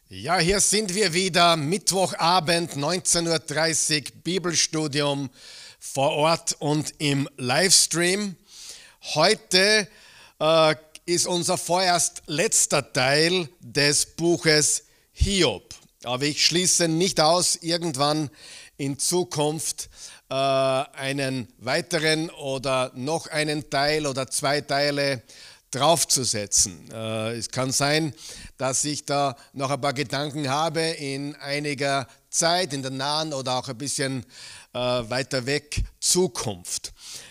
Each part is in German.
Ja, hier sind wir wieder, Mittwochabend, 19:30 Uhr, Bibelstudium vor Ort und im Livestream. Heute ist unser vorerst letzter Teil des Buches Hiob. Aber ich schließe nicht aus, irgendwann in Zukunft einen weiteren oder noch einen Teil oder zwei Teile draufzusetzen. Es kann sein, dass ich da noch ein paar Gedanken habe in einiger Zeit, in der nahen oder auch ein bisschen weiter weg Zukunft.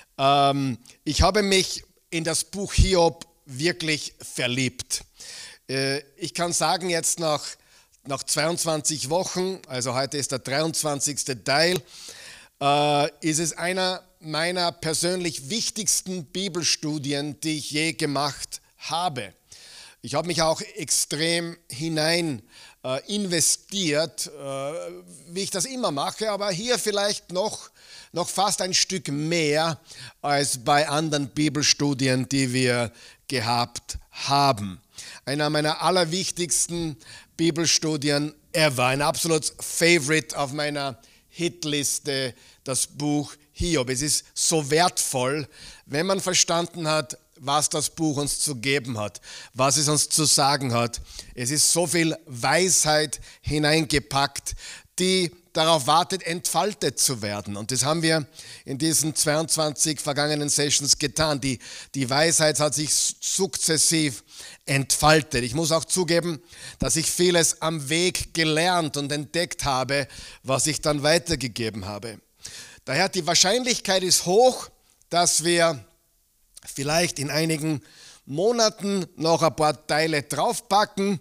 Ich habe mich in das Buch Hiob wirklich verliebt. Ich kann sagen, jetzt nach 22 Wochen, also heute ist der 23. Teil, ist es einer meiner persönlich wichtigsten Bibelstudien, die ich je gemacht habe. Ich habe mich auch extrem hinein investiert, wie ich das immer mache, aber hier vielleicht noch fast ein Stück mehr als bei anderen Bibelstudien, die wir gehabt haben. Einer meiner allerwichtigsten Bibelstudien ever, ein absolutes Favorite auf meiner Hitliste, das Buch Hiob. Es ist so wertvoll, wenn man verstanden hat, was das Buch uns zu geben hat, was es uns zu sagen hat. Es ist so viel Weisheit hineingepackt, die darauf wartet, entfaltet zu werden. Und das haben wir in diesen 22 vergangenen Sessions getan. Die Weisheit hat sich sukzessiv entfaltet. Ich muss auch zugeben, dass ich vieles am Weg gelernt und entdeckt habe, was ich dann weitergegeben habe. Daher die Wahrscheinlichkeit ist hoch, dass wir vielleicht in einigen Monaten noch ein paar Teile draufpacken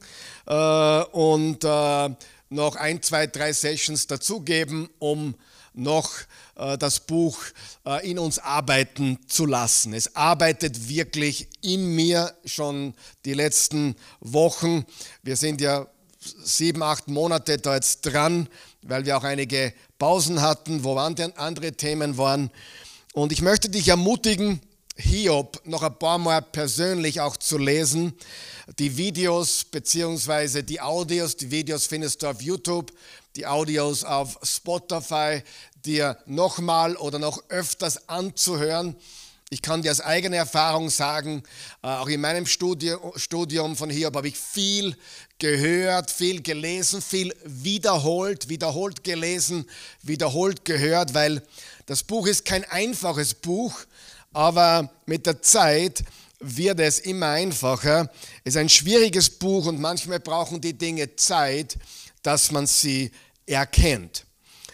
und noch 1, 2, 3 Sessions dazugeben, um noch das Buch in uns arbeiten zu lassen. Es arbeitet wirklich in mir schon die letzten Wochen. Wir sind ja 7, 8 Monate da jetzt dran, weil wir auch einige Pausen hatten, wo andere Themen waren. Und ich möchte dich ermutigen, Hiob noch ein paar Mal persönlich auch zu lesen. Die Videos bzw. die Audios, die Videos findest du auf YouTube, die Audios auf Spotify, dir nochmal oder noch öfters anzuhören. Ich kann dir aus eigener Erfahrung sagen, auch in meinem Studium von Hiob habe ich viel gehört, viel gelesen, viel wiederholt gelesen, wiederholt gehört, weil das Buch ist kein einfaches Buch, aber mit der Zeit wird es immer einfacher. Es ist ein schwieriges Buch und manchmal brauchen die Dinge Zeit, dass man sie erkennt.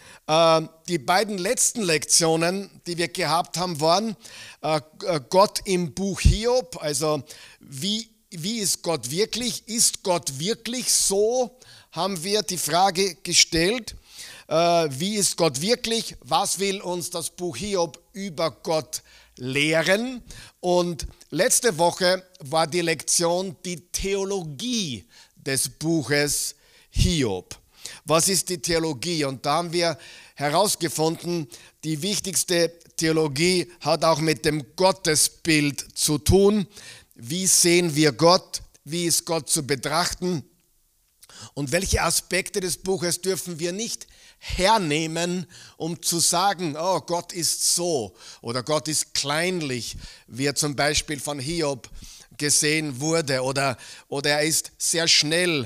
Die beiden letzten Lektionen, die wir gehabt haben, waren Gott im Buch Hiob, also wie ist Gott wirklich? Ist Gott wirklich so? Haben wir die Frage gestellt. Wie ist Gott wirklich? Was will uns das Buch Hiob über Gott lehren? Und letzte Woche war die Lektion die Theologie des Buches Hiob. Was ist die Theologie? Und da haben wir herausgefunden, die wichtigste Theologie hat auch mit dem Gottesbild zu tun. Wie sehen wir Gott? Wie ist Gott zu betrachten? Und welche Aspekte des Buches dürfen wir nicht hernehmen, um zu sagen, oh, Gott ist so oder Gott ist kleinlich, wie er zum Beispiel von Hiob gesehen wurde, oder er ist sehr schnell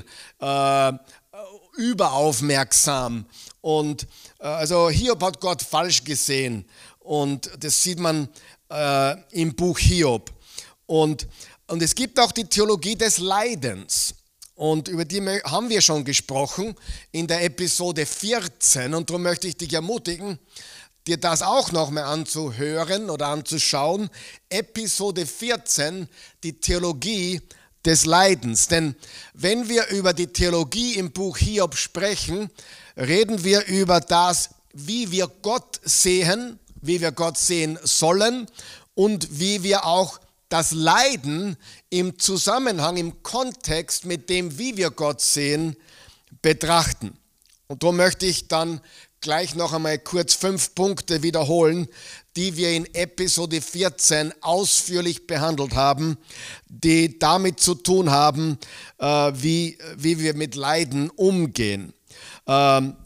überaufmerksam. Und also Hiob hat Gott falsch gesehen und das sieht man im Buch Hiob. Und es gibt auch die Theologie des Leidens. Und über die haben wir schon gesprochen in der Episode 14. Und darum möchte ich dich ermutigen, dir das auch nochmal anzuhören oder anzuschauen. Episode 14, die Theologie des Leidens. Denn wenn wir über die Theologie im Buch Hiob sprechen, reden wir über das, wie wir Gott sehen, wie wir Gott sehen sollen und wie wir auch das Leiden im Zusammenhang, im Kontext mit dem, wie wir Gott sehen, betrachten. Und darum möchte ich dann gleich noch einmal kurz 5 Punkte wiederholen, die wir in Episode 14 ausführlich behandelt haben, die damit zu tun haben, wie wir mit Leiden umgehen. Und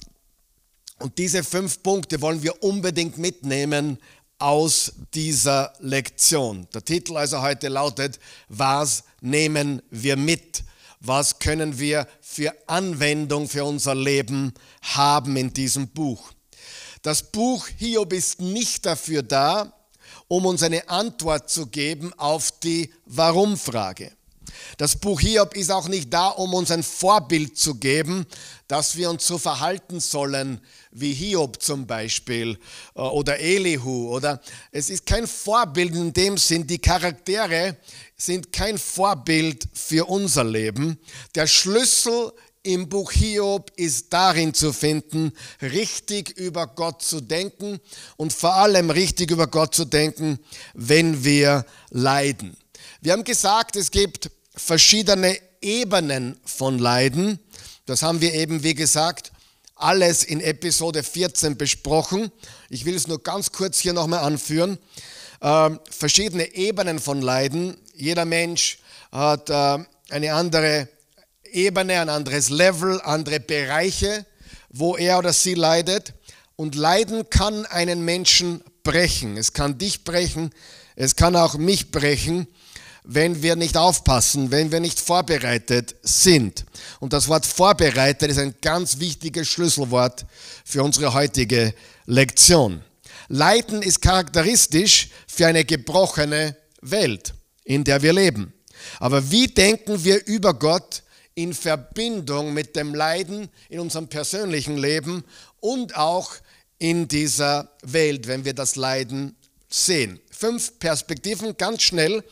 diese 5 Punkte wollen wir unbedingt mitnehmen aus dieser Lektion. Der Titel also heute lautet: Was nehmen wir mit? Was können wir für Anwendung für unser Leben haben in diesem Buch? Das Buch Hiob ist nicht dafür da, um uns eine Antwort zu geben auf die Warum-Frage. Das Buch Hiob ist auch nicht da, um uns ein Vorbild zu geben, dass wir uns so verhalten sollen wie Hiob zum Beispiel oder Elihu. Es ist kein Vorbild in dem Sinn, die Charaktere sind kein Vorbild für unser Leben. Der Schlüssel im Buch Hiob ist darin zu finden, richtig über Gott zu denken und vor allem richtig über Gott zu denken, wenn wir leiden. Wir haben gesagt, es gibt verschiedene Ebenen von Leiden. Das haben wir eben, wie gesagt, alles in Episode 14 besprochen. Ich will es nur ganz kurz hier nochmal anführen. Verschiedene Ebenen von Leiden. Jeder Mensch hat eine andere Ebene, ein anderes Level, andere Bereiche, wo er oder sie leidet. Und Leiden kann einen Menschen brechen. Es kann dich brechen, es kann auch mich brechen, wenn wir nicht aufpassen, wenn wir nicht vorbereitet sind. Und das Wort vorbereitet ist ein ganz wichtiges Schlüsselwort für unsere heutige Lektion. Leiden ist charakteristisch für eine gebrochene Welt, in der wir leben. Aber wie denken wir über Gott in Verbindung mit dem Leiden in unserem persönlichen Leben und auch in dieser Welt, wenn wir das Leiden sehen? 5 Perspektiven, ganz schnell.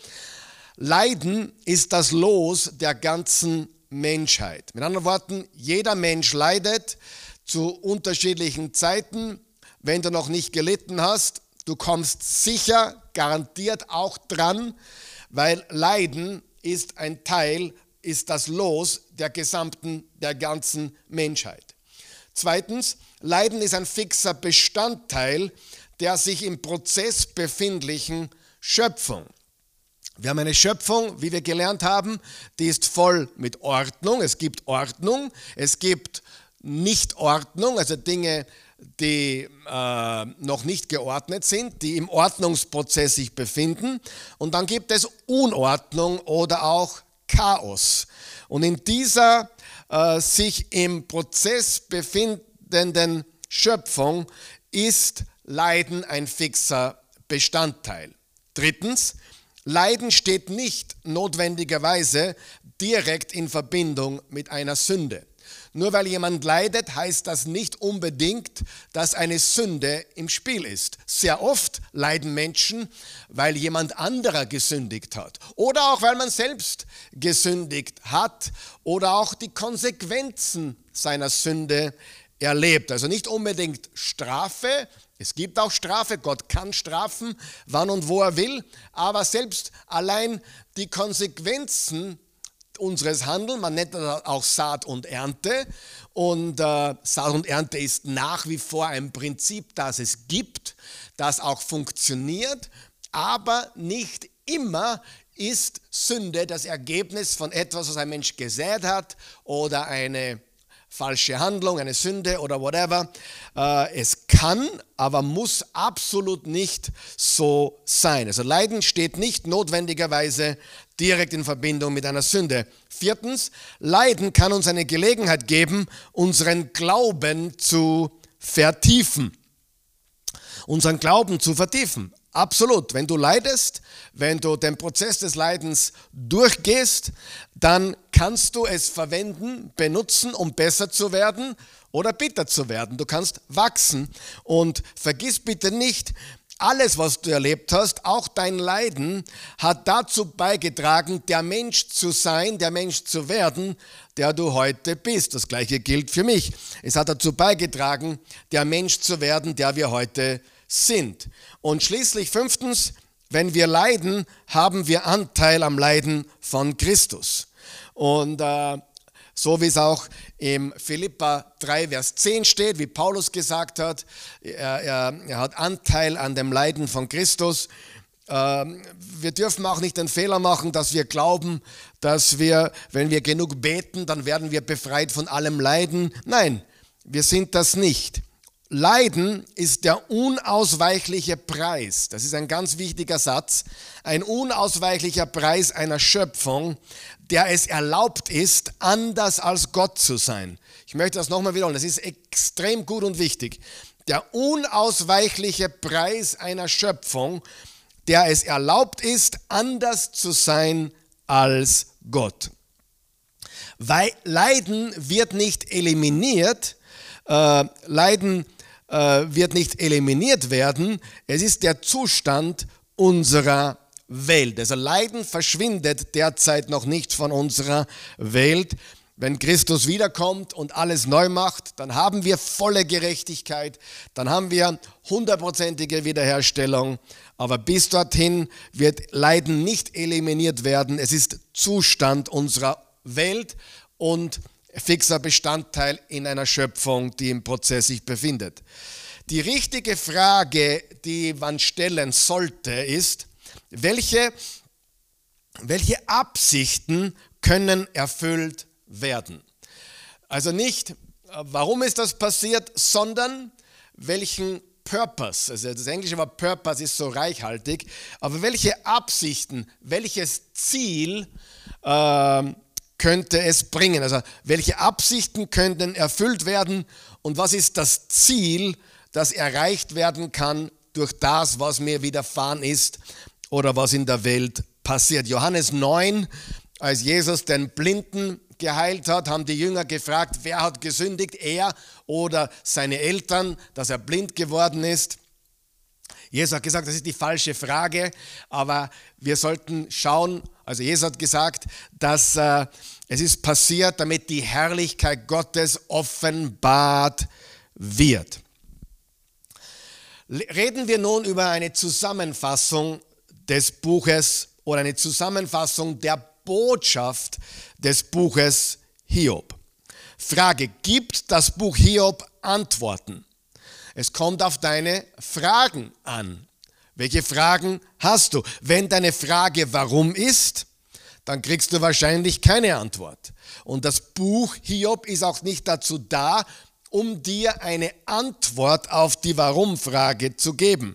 Leiden ist das Los der ganzen Menschheit. Mit anderen Worten, jeder Mensch leidet zu unterschiedlichen Zeiten. Wenn du noch nicht gelitten hast, du kommst sicher, garantiert auch dran, weil Leiden ist ein Teil, ist das Los der ganzen Menschheit. Zweitens, Leiden ist ein fixer Bestandteil der sich im Prozess befindlichen Schöpfung. Wir haben eine Schöpfung, wie wir gelernt haben, die ist voll mit Ordnung. Es gibt Ordnung, es gibt Nichtordnung, also Dinge, die noch nicht geordnet sind, die im Ordnungsprozess sich befinden. Und dann gibt es Unordnung oder auch Chaos. Und in dieser sich im Prozess befindenden Schöpfung ist Leiden ein fixer Bestandteil. Drittens, Leiden steht nicht notwendigerweise direkt in Verbindung mit einer Sünde. Nur weil jemand leidet, heißt das nicht unbedingt, dass eine Sünde im Spiel ist. Sehr oft leiden Menschen, weil jemand anderer gesündigt hat oder auch weil man selbst gesündigt hat oder auch die Konsequenzen seiner Sünde erlebt. Also nicht unbedingt Strafe. Es gibt auch Strafe, Gott kann strafen, wann und wo er will, aber selbst allein die Konsequenzen unseres Handelns, man nennt das auch Saat und Ernte, und Saat und Ernte ist nach wie vor ein Prinzip, das es gibt, das auch funktioniert, aber nicht immer ist Sünde das Ergebnis von etwas, was ein Mensch gesät hat oder eine falsche Handlung, eine Sünde oder whatever. Es kann, aber muss absolut nicht so sein. Also Leiden steht nicht notwendigerweise direkt in Verbindung mit einer Sünde. Viertens, Leiden kann uns eine Gelegenheit geben, unseren Glauben zu vertiefen. Unseren Glauben zu vertiefen. Absolut. Wenn du leidest, wenn du den Prozess des Leidens durchgehst, dann kannst du es verwenden, benutzen, um besser zu werden oder bitter zu werden. Du kannst wachsen und vergiss bitte nicht, alles, was du erlebt hast, auch dein Leiden, hat dazu beigetragen, der Mensch zu sein, der Mensch zu werden, der du heute bist. Das Gleiche gilt für mich. Es hat dazu beigetragen, der Mensch zu werden, der wir heute sind. Und schließlich fünftens, wenn wir leiden, haben wir Anteil am Leiden von Christus. Und so wie es auch im Philipper 3, Vers 10 steht, wie Paulus gesagt hat, er hat Anteil an dem Leiden von Christus. Wir dürfen auch nicht den Fehler machen, dass wir glauben, dass wir, wenn wir genug beten, dann werden wir befreit von allem Leiden. Nein, wir sind das nicht. Leiden ist der unausweichliche Preis. Das ist ein ganz wichtiger Satz. Ein unausweichlicher Preis einer Schöpfung, der es erlaubt ist, anders als Gott zu sein. Ich möchte das nochmal wiederholen. Das ist extrem gut und wichtig. Der unausweichliche Preis einer Schöpfung, der es erlaubt ist, anders zu sein als Gott. Weil Leiden wird nicht eliminiert, wird nicht eliminiert werden. Es ist der Zustand unserer Welt. Also Leiden verschwindet derzeit noch nicht von unserer Welt. Wenn Christus wiederkommt und alles neu macht, dann haben wir volle Gerechtigkeit, dann haben wir 100%ige Wiederherstellung. Aber bis dorthin wird Leiden nicht eliminiert werden. Es ist Zustand unserer Welt und fixer Bestandteil in einer Schöpfung, die im Prozess sich befindet. Die richtige Frage, die man stellen sollte, ist, welche Absichten können erfüllt werden? Also nicht, warum ist das passiert, sondern welchen Purpose, also das englische Wort Purpose ist so reichhaltig, aber welche Absichten, welches Ziel könnte es bringen? Also welche Absichten könnten erfüllt werden und was ist das Ziel, das erreicht werden kann durch das, was mir widerfahren ist oder was in der Welt passiert? Johannes 9, als Jesus den Blinden geheilt hat, haben die Jünger gefragt, wer hat gesündigt, er oder seine Eltern, dass er blind geworden ist. Jesus hat gesagt, das ist die falsche Frage, aber wir sollten schauen, also Jesus hat gesagt, dass es ist passiert, damit die Herrlichkeit Gottes offenbart wird. Reden wir nun über eine Zusammenfassung des Buches oder eine Zusammenfassung der Botschaft des Buches Hiob. Frage, gibt das Buch Hiob Antworten? Es kommt auf deine Fragen an. Welche Fragen hast du? Wenn deine Frage warum ist, dann kriegst du wahrscheinlich keine Antwort. Und das Buch Hiob ist auch nicht dazu da, um dir eine Antwort auf die Warum-Frage zu geben.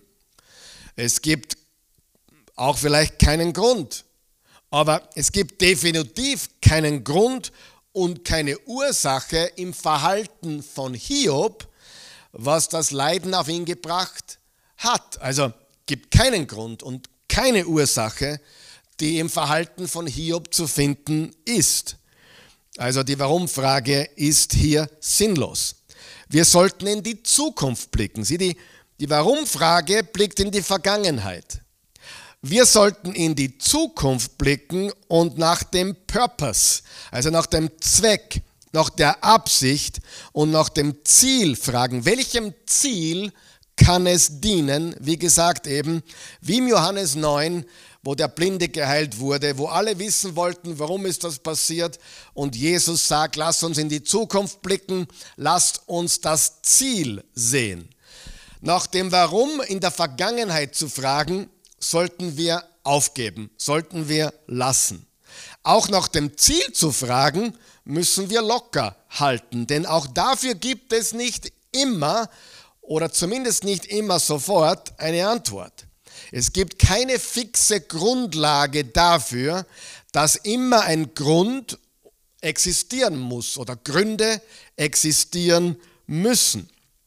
Es gibt auch vielleicht keinen Grund, aber es gibt definitiv keinen Grund und keine Ursache im Verhalten von Hiob, was das Leiden auf ihn gebracht hat. Also gibt keinen Grund und keine Ursache, die im Verhalten von Hiob zu finden ist. Also die Warum-Frage ist hier sinnlos. Wir sollten in die Zukunft blicken. Die Warum-Frage blickt in die Vergangenheit. Wir sollten in die Zukunft blicken und nach dem Purpose, also nach dem Zweck, nach der Absicht und nach dem Ziel fragen. Welchem Ziel kann es dienen? Wie gesagt eben, wie im Johannes 9, wo der Blinde geheilt wurde, wo alle wissen wollten, warum ist das passiert. Und Jesus sagt, lasst uns in die Zukunft blicken, lasst uns das Ziel sehen. Nach dem Warum in der Vergangenheit zu fragen, sollten wir aufgeben, sollten wir lassen. Auch nach dem Ziel zu fragen, müssen wir locker halten, denn auch dafür gibt es nicht immer oder zumindest nicht immer sofort eine Antwort. Es gibt keine fixe Grundlage dafür, dass immer ein Grund existieren muss oder Gründe existieren müssen.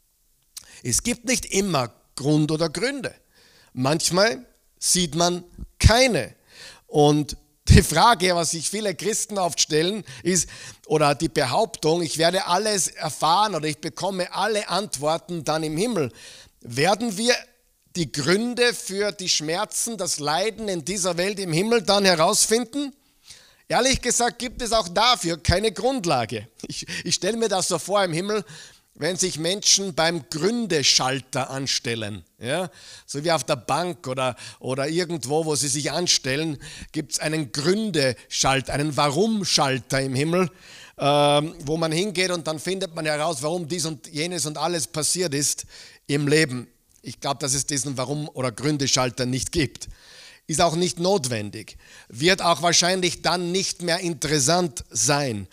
Es gibt nicht immer Grund oder Gründe. Manchmal sieht man keine. Und die Frage, was sich viele Christen oft stellen, ist, oder die Behauptung, ich werde alles erfahren oder ich bekomme alle Antworten dann im Himmel. Werden wir die Gründe für die Schmerzen, das Leiden in dieser Welt im Himmel dann herausfinden? Ehrlich gesagt gibt es auch dafür keine Grundlage. Ich stelle mir das so vor im Himmel, wenn sich Menschen beim Gründeschalter anstellen, ja, so wie auf der Bank oder irgendwo, wo sie sich anstellen, gibt es einen Gründeschalter, einen Warum-Schalter im Himmel. wo man hingeht und dann findet man heraus, warum dies und jenes und alles passiert ist im Leben. Ich glaube, dass es diesen Warum- oder Gründeschalter nicht gibt. Ist auch nicht notwendig. Wird auch wahrscheinlich dann nicht mehr interessant sein.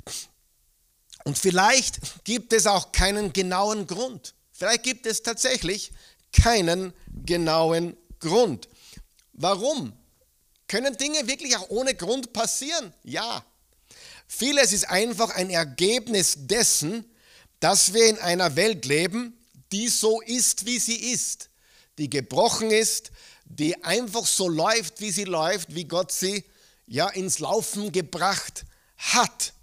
Und vielleicht gibt es auch keinen genauen Grund. Vielleicht gibt es tatsächlich keinen genauen Grund. Warum? Können Dinge wirklich auch ohne Grund passieren? Ja. Vieles ist einfach ein Ergebnis dessen, dass wir in einer Welt leben, die so ist, wie sie ist, die gebrochen ist, die einfach so läuft, wie Gott sie ja ins Laufen gebracht hat.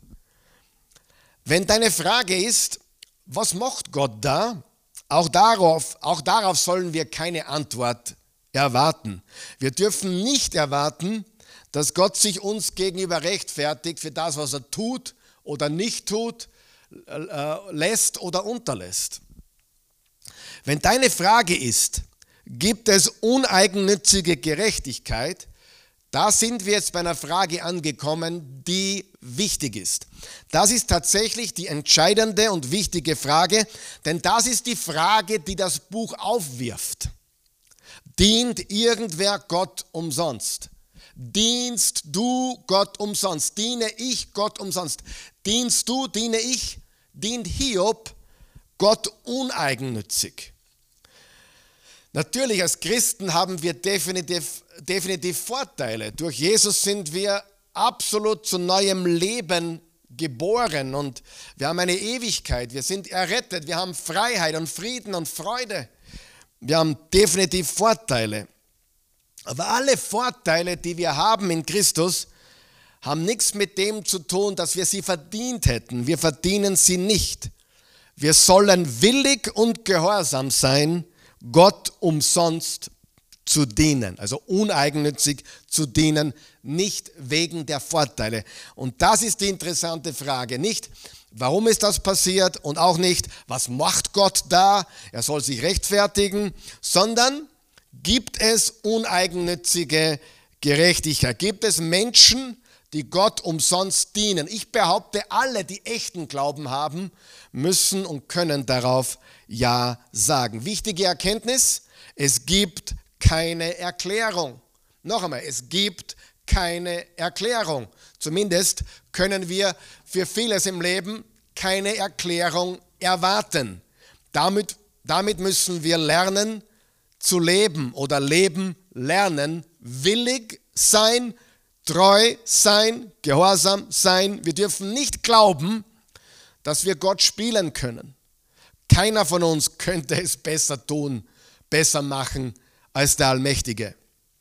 Wenn deine Frage ist, was macht Gott da? Auch darauf sollen wir keine Antwort erwarten. Wir dürfen nicht erwarten, dass Gott sich uns gegenüber rechtfertigt für das, was er tut oder nicht tut, lässt oder unterlässt. Wenn deine Frage ist, gibt es uneigennützige Gerechtigkeit, da sind wir jetzt bei einer Frage angekommen, die wichtig ist. Das ist tatsächlich die entscheidende und wichtige Frage, denn das ist die Frage, die das Buch aufwirft. Dient irgendwer Gott umsonst? Dienst du Gott umsonst? Diene ich Gott umsonst? Dienst du, diene ich? Dient Hiob Gott uneigennützig? Natürlich, als Christen haben wir definitiv Vorteile. Durch Jesus sind wir absolut zu neuem Leben geboren und wir haben eine Ewigkeit. Wir sind errettet, wir haben Freiheit und Frieden und Freude. Wir haben definitiv Vorteile. Aber alle Vorteile, die wir haben in Christus, haben nichts mit dem zu tun, dass wir sie verdient hätten. Wir verdienen sie nicht. Wir sollen willig und gehorsam sein, Gott umsonst zu dienen, also uneigennützig zu dienen, nicht wegen der Vorteile. Und das ist die interessante Frage. Nicht, warum ist das passiert und auch nicht, was macht Gott da, er soll sich rechtfertigen, sondern gibt es uneigennützige Gerechtigkeit? Gibt es Menschen, die Gott umsonst dienen? Ich behaupte, alle, die echten Glauben haben, müssen und können darauf Ja sagen. Wichtige Erkenntnis, es gibt keine Erklärung. Noch einmal, es gibt keine Erklärung. Zumindest können wir für vieles im Leben keine Erklärung erwarten. Damit müssen wir lernen zu leben oder leben lernen, willig sein, treu sein, gehorsam sein. Wir dürfen nicht glauben, dass wir Gott spielen können. Keiner von uns könnte es besser tun, besser machen als der Allmächtige.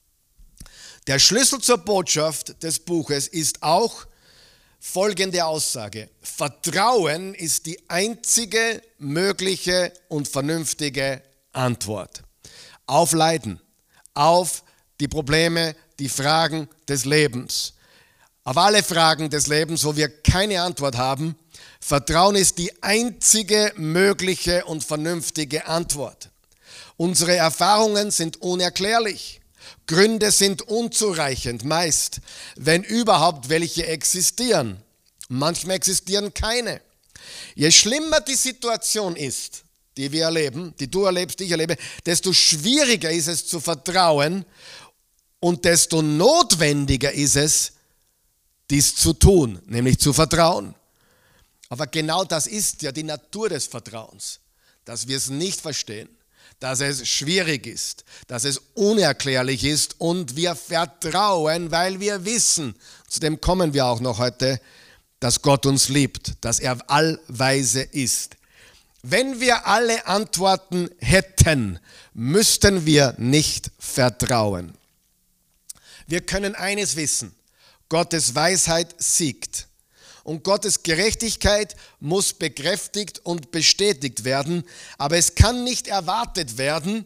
Der Schlüssel zur Botschaft des Buches ist auch folgende Aussage: Vertrauen ist die einzige mögliche und vernünftige Antwort auf Leiden, auf die Probleme, die Fragen des Lebens. Auf alle Fragen des Lebens, wo wir keine Antwort haben, Vertrauen ist die einzige mögliche und vernünftige Antwort. Unsere Erfahrungen sind unerklärlich. Gründe sind unzureichend, meist, wenn überhaupt welche existieren. Manchmal existieren keine. Je schlimmer die Situation ist, die wir erleben, die du erlebst, die ich erlebe, desto schwieriger ist es zu vertrauen und desto notwendiger ist es, dies zu tun, nämlich zu vertrauen. Aber genau das ist ja die Natur des Vertrauens, dass wir es nicht verstehen, dass es schwierig ist, dass es unerklärlich ist und wir vertrauen, weil wir wissen, zu dem kommen wir auch noch heute, dass Gott uns liebt, dass er allweise ist. Wenn wir alle Antworten hätten, müssten wir nicht vertrauen. Wir können eines wissen: Gottes Weisheit siegt. Und Gottes Gerechtigkeit muss bekräftigt und bestätigt werden. Aber es kann nicht erwartet werden,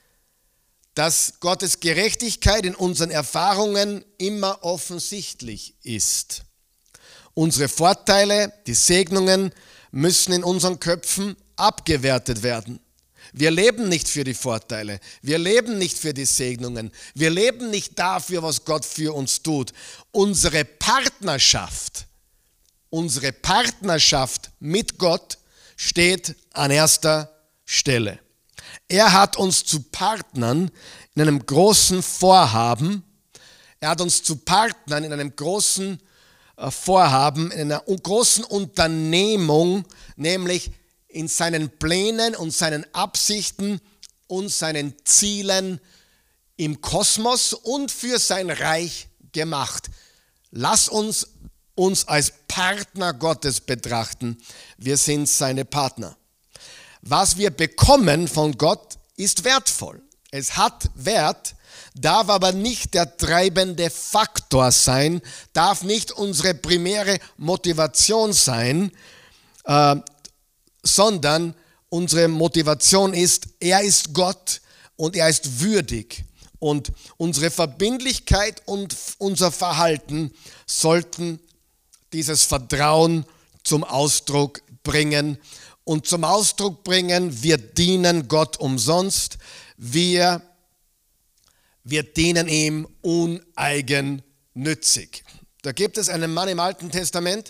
dass Gottes Gerechtigkeit in unseren Erfahrungen immer offensichtlich ist. Unsere Vorteile, die Segnungen müssen in unseren Köpfen abgewertet werden. Wir leben nicht für die Vorteile, wir leben nicht für die Segnungen, wir leben nicht dafür, was Gott für uns tut. Unsere Partnerschaft unsere Partnerschaft mit Gott steht an erster Stelle. Er hat uns zu Partnern in einem großen Vorhaben, er hat uns zu Partnern in einem großen Vorhaben, in einer großen Unternehmung, nämlich in seinen Plänen und seinen Absichten und seinen Zielen im Kosmos und für sein Reich gemacht. Lass uns als Partner Gottes betrachten. Wir sind seine Partner. Was wir bekommen von Gott ist wertvoll. Es hat Wert, darf aber nicht der treibende Faktor sein, darf nicht unsere primäre Motivation sein, sondern unsere Motivation ist, er ist Gott und er ist würdig. Und unsere Verbindlichkeit und unser Verhalten sollten dieses Vertrauen zum Ausdruck bringen. Und zum Ausdruck bringen, wir dienen Gott umsonst, wir dienen ihm uneigennützig. Da gibt es einen Mann im Alten Testament,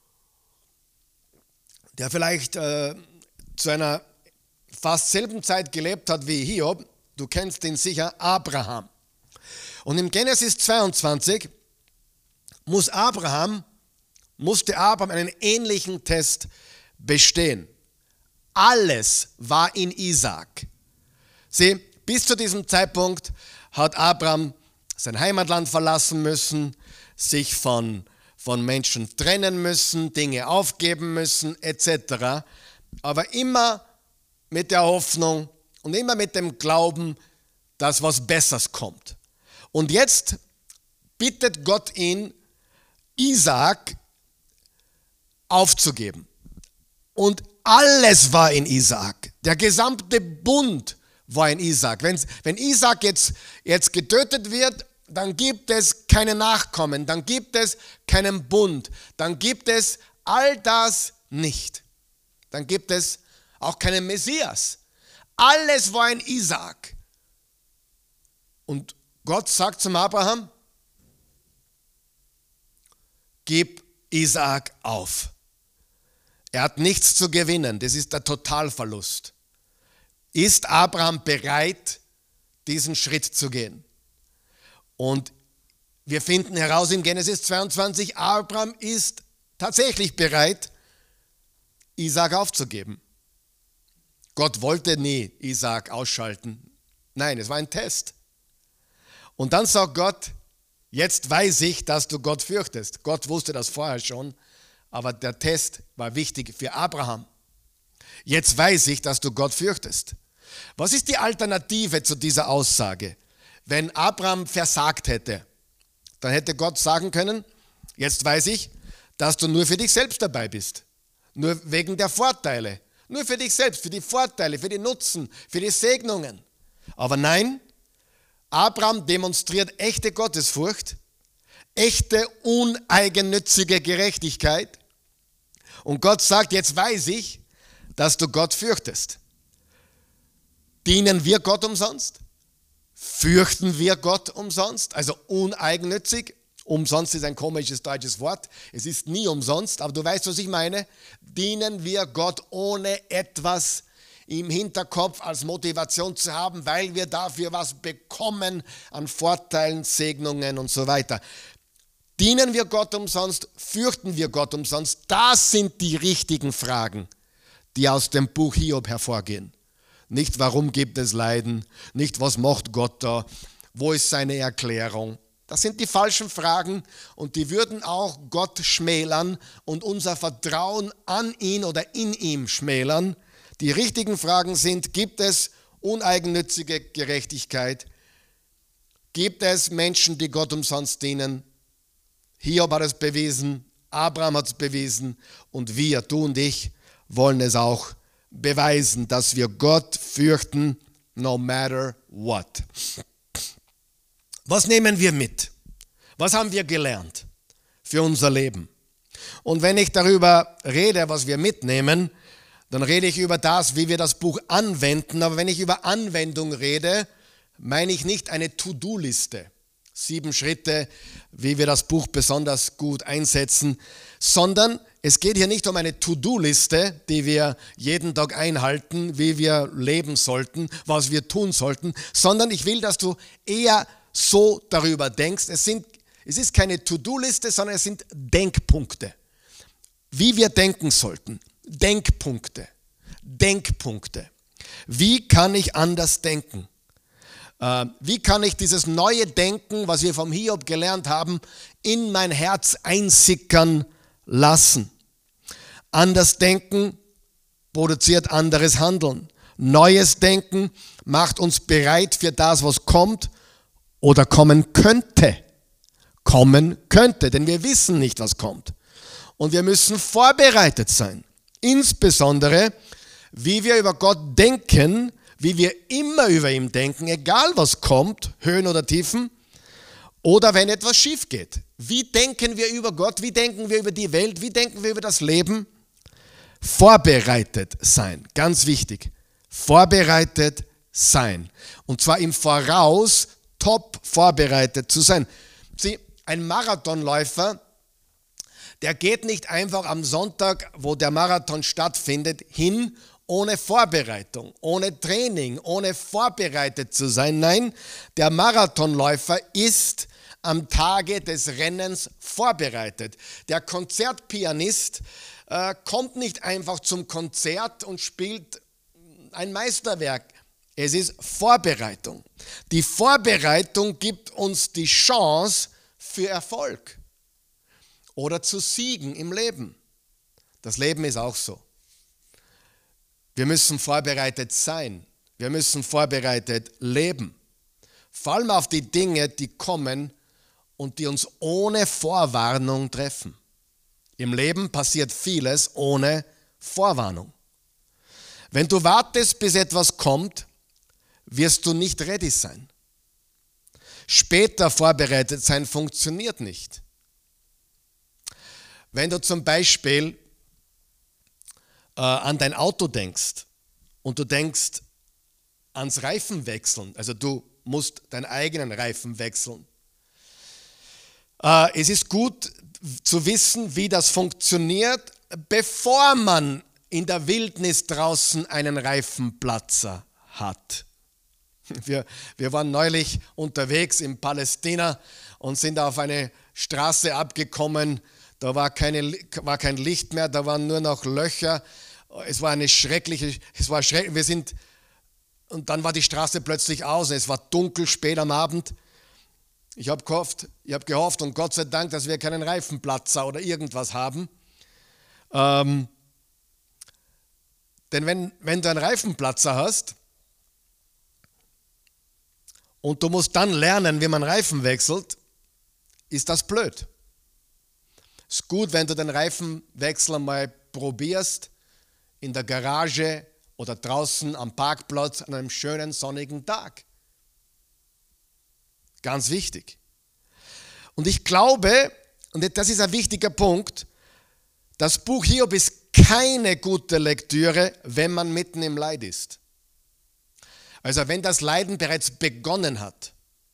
der vielleicht zu einer fast selben Zeit gelebt hat wie Hiob. Du kennst ihn sicher, Abraham. Und im Genesis 22 musste Abraham einen ähnlichen Test bestehen. Alles war in Isaak. Sieh, bis zu diesem Zeitpunkt hat Abraham sein Heimatland verlassen müssen, sich von Menschen trennen müssen, Dinge aufgeben müssen, etc. Aber immer mit der Hoffnung und immer mit dem Glauben, dass was Besseres kommt. Und jetzt bittet Gott ihn, Isaak aufzugeben. Und alles war in Isaak. Der gesamte Bund war in Isaak. Wenn Isaak jetzt getötet wird, dann gibt es keine Nachkommen, dann gibt es keinen Bund, dann gibt es all das nicht. Dann gibt es auch keinen Messias. Alles war in Isaak. Und Gott sagt zum Abraham, gib Isaak auf. Er hat nichts zu gewinnen, das ist der Totalverlust. Ist Abraham bereit, diesen Schritt zu gehen? Und wir finden heraus in Genesis 22, Abraham ist tatsächlich bereit, Isaak aufzugeben. Gott wollte nie Isaak ausschalten. Nein, es war ein Test. Und dann sagt Gott, jetzt weiß ich, dass du Gott fürchtest. Gott wusste das vorher schon, aber der Test war wichtig für Abraham. Jetzt weiß ich, dass du Gott fürchtest. Was ist die Alternative zu dieser Aussage? Wenn Abraham versagt hätte, dann hätte Gott sagen können, jetzt weiß ich, dass du nur für dich selbst dabei bist. Nur wegen der Vorteile. Nur für dich selbst, für die Vorteile, für die Nutzen, für die Segnungen. Aber nein, Abraham demonstriert echte Gottesfurcht, echte uneigennützige Gerechtigkeit. Und Gott sagt, jetzt weiß ich, dass du Gott fürchtest. Dienen wir Gott umsonst? Fürchten wir Gott umsonst? Also uneigennützig? Umsonst ist ein komisches deutsches Wort. Es ist nie umsonst, aber du weißt, was ich meine. Dienen wir Gott ohne etwas im Hinterkopf als Motivation zu haben, weil wir dafür was bekommen an Vorteilen, Segnungen und so weiter. Dienen wir Gott umsonst? Fürchten wir Gott umsonst? Das sind die richtigen Fragen, die aus dem Buch Hiob hervorgehen. Nicht, warum gibt es Leiden, nicht, was macht Gott da, wo ist seine Erklärung. Das sind die falschen Fragen und die würden auch Gott schmälern und unser Vertrauen an ihn oder in ihm schmälern. Die richtigen Fragen sind, gibt es uneigennützige Gerechtigkeit? Gibt es Menschen, die Gott umsonst dienen? Hiob hat es bewiesen, Abraham hat es bewiesen und wir, du und ich, wollen es auch beweisen, dass wir Gott fürchten, no matter what. Was nehmen wir mit? Was haben wir gelernt für unser Leben? Und wenn ich darüber rede, was wir mitnehmen, dann rede ich über das, wie wir das Buch anwenden. Aber wenn ich über Anwendung rede, meine ich nicht eine To-Do-Liste, 7 Schritte, wie wir das Buch besonders gut einsetzen, sondern Es geht hier nicht um eine To-Do-Liste, die wir jeden Tag einhalten, wie wir leben sollten, was wir tun sollten, sondern ich will, dass du eher so darüber denkst. Es ist keine To-Do-Liste, sondern es sind Denkpunkte, wie wir denken sollten. Denkpunkte. Wie kann ich anders denken? Wie kann ich dieses neue Denken, was wir vom Hiob gelernt haben, in mein Herz einsickern lassen? Anders denken produziert anderes Handeln. Neues Denken macht uns bereit für das, was kommt oder kommen könnte. Denn wir wissen nicht, was kommt. Und wir müssen vorbereitet sein. Insbesondere, wie wir über Gott denken, wie wir immer über ihn denken, egal was kommt, Höhen oder Tiefen, oder wenn etwas schief geht. Wie denken wir über Gott? Wie denken wir über die Welt? Wie denken wir über das Leben? Vorbereitet sein, ganz wichtig. Vorbereitet sein. Und zwar im Voraus top vorbereitet zu sein. Sieh, ein Marathonläufer, der geht nicht einfach am Sonntag, wo der Marathon stattfindet, hin ohne Vorbereitung, ohne Training, ohne vorbereitet zu sein. Nein, der Marathonläufer ist am Tage des Rennens vorbereitet. Der Konzertpianist kommt nicht einfach zum Konzert und spielt ein Meisterwerk. Es ist Vorbereitung. Die Vorbereitung gibt uns die Chance für Erfolg oder zu siegen im Leben. Das Leben ist auch so. Wir müssen vorbereitet sein. Wir müssen vorbereitet leben. Vor allem auf die Dinge, die kommen und die uns ohne Vorwarnung treffen. Im Leben passiert vieles ohne Vorwarnung. Wenn du wartest, bis etwas kommt, wirst du nicht ready sein. Später vorbereitet sein funktioniert nicht. Wenn du zum Beispiel an dein Auto denkst und du denkst ans Reifenwechseln, also du musst deinen eigenen Reifen wechseln. Es ist gut zu wissen, wie das funktioniert, bevor man in der Wildnis draußen einen Reifenplatzer hat. Wir waren neulich unterwegs in Palästina und sind auf eine Straße abgekommen. Da war kein Licht mehr, da waren nur noch Löcher. Es war schrecklich. Und dann war die Straße plötzlich aus. Es war dunkel, spät am Abend. Ich habe gehofft und Gott sei Dank, dass wir keinen Reifenplatzer oder irgendwas haben. Denn wenn du einen Reifenplatzer hast und du musst dann lernen, wie man Reifen wechselt, ist das blöd. Es ist gut, wenn du den Reifenwechsel mal probierst in der Garage oder draußen am Parkplatz an einem schönen sonnigen Tag. Ganz wichtig. Und ich glaube, und das ist ein wichtiger Punkt, das Buch Hiob ist keine gute Lektüre, wenn man mitten im Leid ist. Also wenn das Leiden bereits begonnen hat.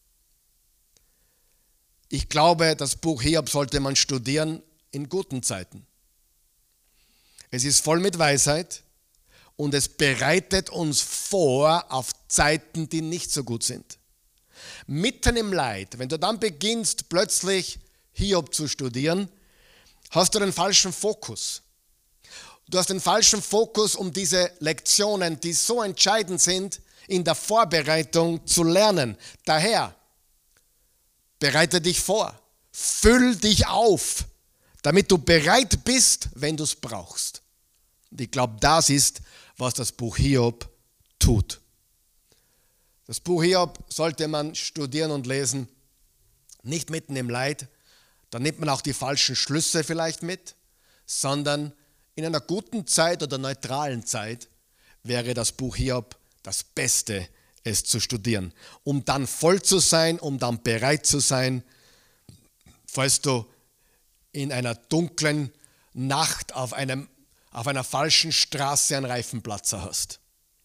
Ich glaube, das Buch Hiob sollte man studieren in guten Zeiten. Es ist voll mit Weisheit und es bereitet uns vor auf Zeiten, die nicht so gut sind. Mitten im Leid, wenn du dann beginnst, plötzlich Hiob zu studieren, hast du den falschen Fokus. Du hast den falschen Fokus, um diese Lektionen, die so entscheidend sind, in der Vorbereitung zu lernen. Daher, bereite dich vor, füll dich auf, damit du bereit bist, wenn du es brauchst. Und ich glaube, das ist, was das Buch Hiob tut. Das Buch Hiob sollte man studieren und lesen, nicht mitten im Leid, dann nimmt man auch die falschen Schlüsse vielleicht mit, sondern in einer guten Zeit oder neutralen Zeit wäre das Buch Hiob das Beste, es zu studieren, um dann voll zu sein, um dann bereit zu sein, falls du in einer dunklen Nacht auf einer falschen Straße einen Reifenplatzer hast.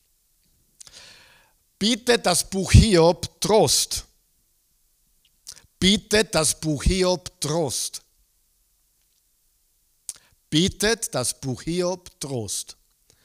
Bietet das Buch Hiob Trost. Bietet das Buch Hiob Trost. bietet das Buch Hiob Trost.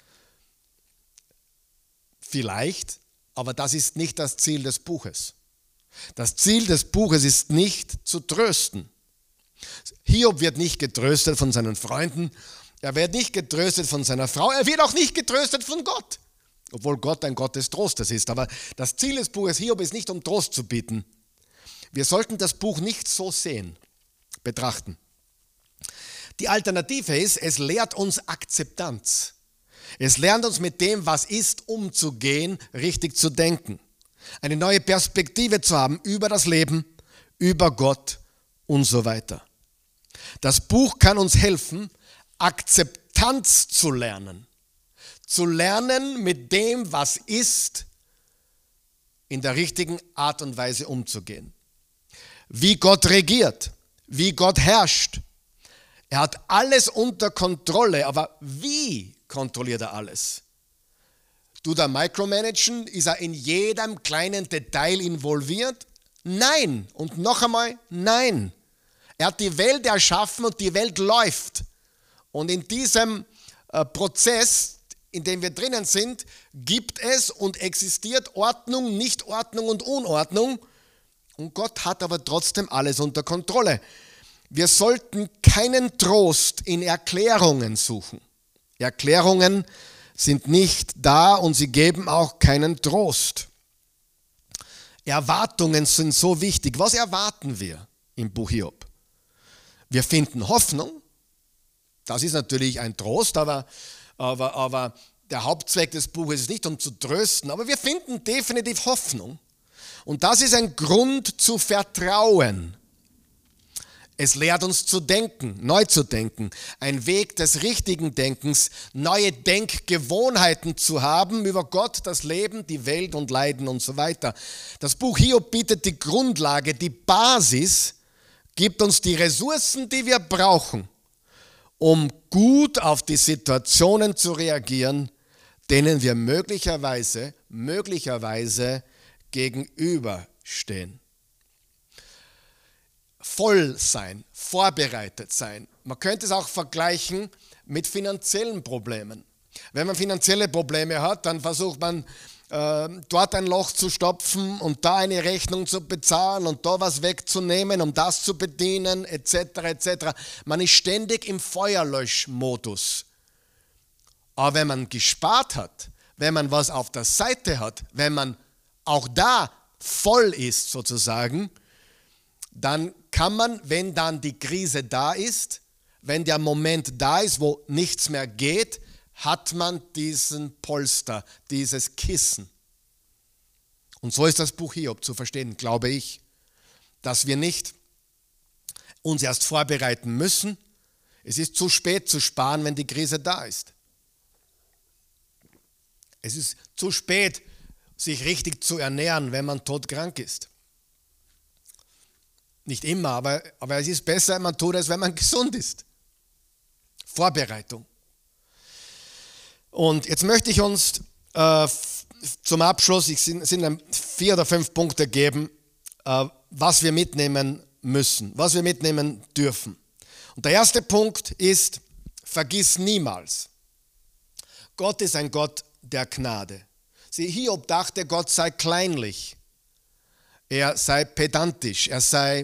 Vielleicht, aber das ist nicht das Ziel des Buches. Das Ziel des Buches ist nicht zu trösten. Hiob wird nicht getröstet von seinen Freunden, er wird nicht getröstet von seiner Frau, er wird auch nicht getröstet von Gott, obwohl Gott ein Gott des Trostes ist. Aber das Ziel des Buches Hiob ist nicht, um Trost zu bieten. Wir sollten das Buch nicht so sehen, betrachten. Die Alternative ist, es lehrt uns Akzeptanz. Es lernt uns mit dem, was ist, umzugehen, richtig zu denken. Eine neue Perspektive zu haben über das Leben, über Gott und so weiter. Das Buch kann uns helfen, Akzeptanz zu lernen. Zu lernen, mit dem, was ist, in der richtigen Art und Weise umzugehen. Wie Gott regiert, wie Gott herrscht. Er hat alles unter Kontrolle, aber wie kontrolliert er alles? Tut er micromanagen? Ist er in jedem kleinen Detail involviert? Nein. Und noch einmal, nein. Er hat die Welt erschaffen und die Welt läuft. Und in diesem Prozess, in dem wir drinnen sind, gibt es und existiert Ordnung, Nichtordnung und Unordnung. Und Gott hat aber trotzdem alles unter Kontrolle. Wir sollten keinen Trost in Erklärungen suchen. Erklärungen sind nicht da und sie geben auch keinen Trost. Erwartungen sind so wichtig. Was erwarten wir im Buch Hiob? Wir finden Hoffnung. Das ist natürlich ein Trost, aber der Hauptzweck des Buches ist nicht, um zu trösten. Aber wir finden definitiv Hoffnung. Und das ist ein Grund zu vertrauen. Es lehrt uns zu denken, neu zu denken, ein Weg des richtigen Denkens, neue Denkgewohnheiten zu haben über Gott, das Leben, die Welt und Leiden und so weiter. Das Buch Hiob bietet die Grundlage, die Basis, gibt uns die Ressourcen, die wir brauchen, um gut auf die Situationen zu reagieren, denen wir möglicherweise gegenüberstehen. Voll sein, vorbereitet sein. Man könnte es auch vergleichen mit finanziellen Problemen. Wenn man finanzielle Probleme hat, dann versucht man dort ein Loch zu stopfen und da eine Rechnung zu bezahlen und da was wegzunehmen, um das zu bedienen, etc. etc. Man ist ständig im Feuerlöschmodus. Aber wenn man gespart hat, wenn man was auf der Seite hat, wenn man auch da voll ist sozusagen, dann kann man, wenn dann die Krise da ist, wenn der Moment da ist, wo nichts mehr geht, hat man diesen Polster, dieses Kissen. Und so ist das Buch Hiob zu verstehen, glaube ich, dass wir nicht uns erst vorbereiten müssen. Es ist zu spät zu sparen, wenn die Krise da ist. Es ist zu spät, sich richtig zu ernähren, wenn man todkrank ist. Nicht immer, aber es ist besser, man tut es, wenn man gesund ist. Vorbereitung. Und jetzt möchte ich uns zum Abschluss, es sind 4 oder 5 Punkte geben, was wir mitnehmen müssen, was wir mitnehmen dürfen. Und der erste Punkt ist, vergiss niemals, Gott ist ein Gott der Gnade. Sieh, Hiob dachte, Gott sei kleinlich, er sei pedantisch, er sei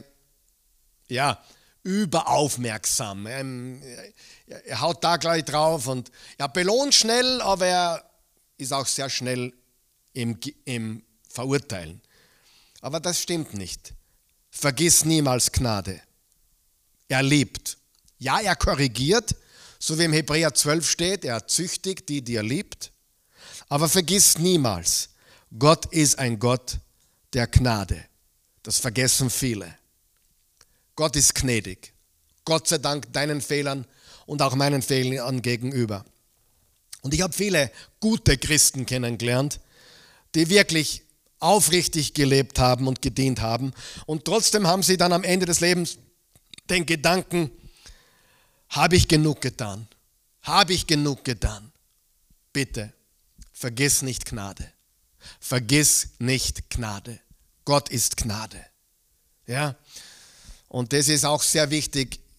überaufmerksam. Er haut da gleich drauf und er belohnt schnell, aber er ist auch sehr schnell im Verurteilen. Aber das stimmt nicht. Vergiss niemals Gnade. Er liebt. Ja, er korrigiert, so wie im Hebräer 12 steht, er züchtigt die er liebt. Aber vergiss niemals, Gott ist ein Gott der Gnade. Das vergessen viele. Gott ist gnädig. Gott sei Dank deinen Fehlern und auch meinen Fehlern gegenüber. Und ich habe viele gute Christen kennengelernt, die wirklich aufrichtig gelebt haben und gedient haben. Und trotzdem haben sie dann am Ende des Lebens den Gedanken, habe ich genug getan? Habe ich genug getan? Bitte, vergiss nicht Gnade. Vergiss nicht Gnade. Gott ist Gnade. Ja? Und das ist auch sehr wichtig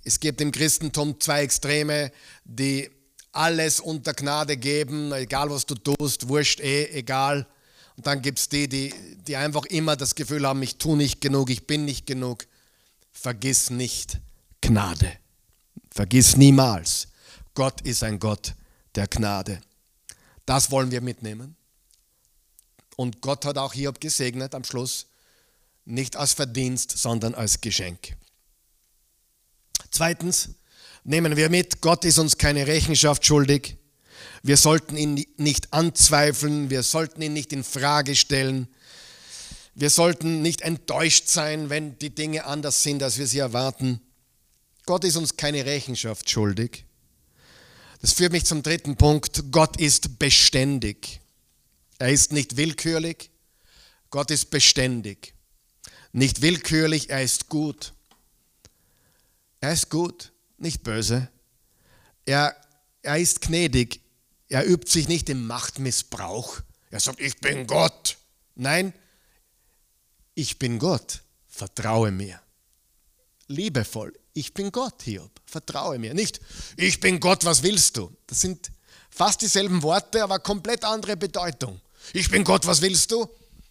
Es gibt im Christentum zwei Extreme, die alles unter Gnade geben, egal was du tust, wurscht egal. Und dann gibt es die einfach immer das Gefühl haben, ich tue nicht genug, ich bin nicht genug. Vergiss nicht Gnade. Vergiss niemals, Gott ist ein Gott der Gnade. Das wollen wir mitnehmen. Und Gott hat auch Hiob gesegnet am Schluss, nicht als Verdienst, sondern als Geschenk. Zweitens nehmen wir mit, Gott ist uns keine Rechenschaft schuldig. Wir sollten ihn nicht anzweifeln, wir sollten ihn nicht in Frage stellen. Wir sollten nicht enttäuscht sein, wenn die Dinge anders sind, als wir sie erwarten. Gott ist uns keine Rechenschaft schuldig. Das führt mich zum dritten Punkt. Gott ist beständig. Er ist nicht willkürlich. Gott ist beständig. Nicht willkürlich, er ist gut. Er ist gut, nicht böse. Er ist gnädig. Er übt sich nicht im Machtmissbrauch. Er sagt, ich bin Gott. Nein, ich bin Gott. Vertraue mir. Liebevoll. Ich bin Gott, Hiob. Vertraue mir. Nicht, ich bin Gott, was willst du? Das sind fast dieselben Worte, aber komplett andere Bedeutung. Ich bin Gott, was willst du?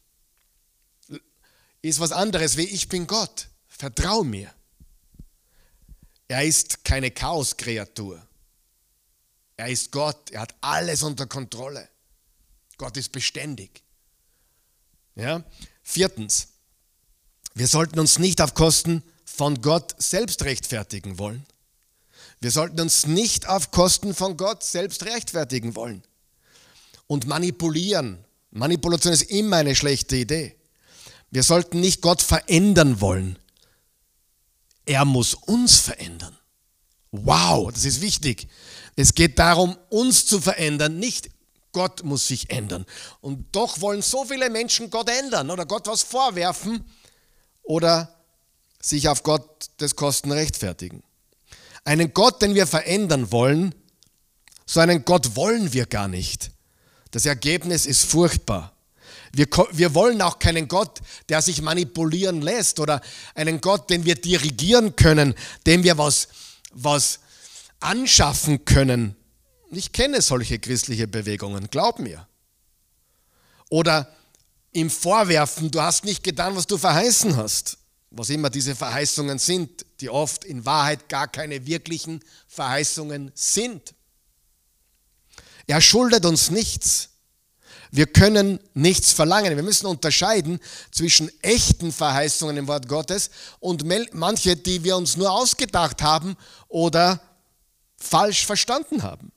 Ist was anderes wie ich bin Gott. Vertrau mir. Er ist keine Chaoskreatur. Er ist Gott. Er hat alles unter Kontrolle. Gott ist beständig. Ja? Viertens. Wir sollten uns nicht auf Kosten von Gott selbst rechtfertigen wollen. Wir sollten uns nicht auf Kosten von Gott selbst rechtfertigen wollen. Und manipulieren. Manipulation ist immer eine schlechte Idee. Wir sollten nicht Gott verändern wollen. Er muss uns verändern. Wow, das ist wichtig. Es geht darum, uns zu verändern, nicht Gott muss sich ändern. Und doch wollen so viele Menschen Gott ändern oder Gott was vorwerfen oder sich auf Gottes Kosten rechtfertigen. Einen Gott, den wir verändern wollen, so einen Gott wollen wir gar nicht. Das Ergebnis ist furchtbar. Wir wollen auch keinen Gott, der sich manipulieren lässt oder einen Gott, den wir dirigieren können, dem wir was anschaffen können. Ich kenne solche christliche Bewegungen, glaub mir. Oder ihm vorwerfen, du hast nicht getan, was du verheißen hast. Was immer diese Verheißungen sind, die oft in Wahrheit gar keine wirklichen Verheißungen sind. Er schuldet uns nichts. Wir können nichts verlangen. Wir müssen unterscheiden zwischen echten Verheißungen im Wort Gottes und manche, die wir uns nur ausgedacht haben oder falsch verstanden haben.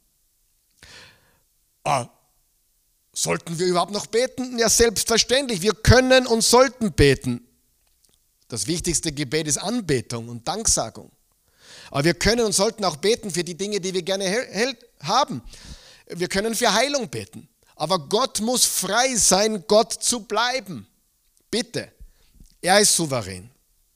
Sollten wir überhaupt noch beten? Ja, selbstverständlich. Wir können und sollten beten. Das wichtigste Gebet ist Anbetung und Danksagung. Aber wir können und sollten auch beten für die Dinge, die wir gerne haben. Wir können für Heilung beten. Aber Gott muss frei sein, Gott zu bleiben. Bitte. Er ist souverän.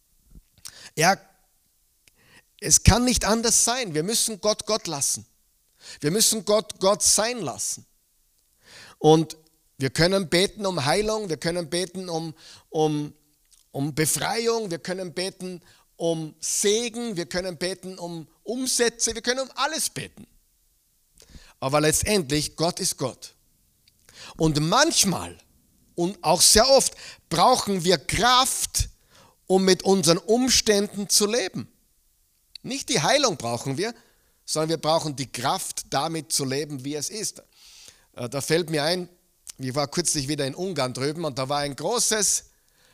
Es kann nicht anders sein. Wir müssen Gott Gott lassen. Wir müssen Gott Gott sein lassen. Und wir können beten um Heilung, wir können beten um Befreiung, wir können beten um Segen, wir können beten um Umsätze, wir können um alles beten. Aber letztendlich, Gott ist Gott. Und manchmal und auch sehr oft brauchen wir Kraft, um mit unseren Umständen zu leben. Nicht die Heilung brauchen wir, sondern wir brauchen die Kraft, damit zu leben, wie es ist. Da fällt mir ein, ich war kürzlich wieder in Ungarn drüben und da war ein großes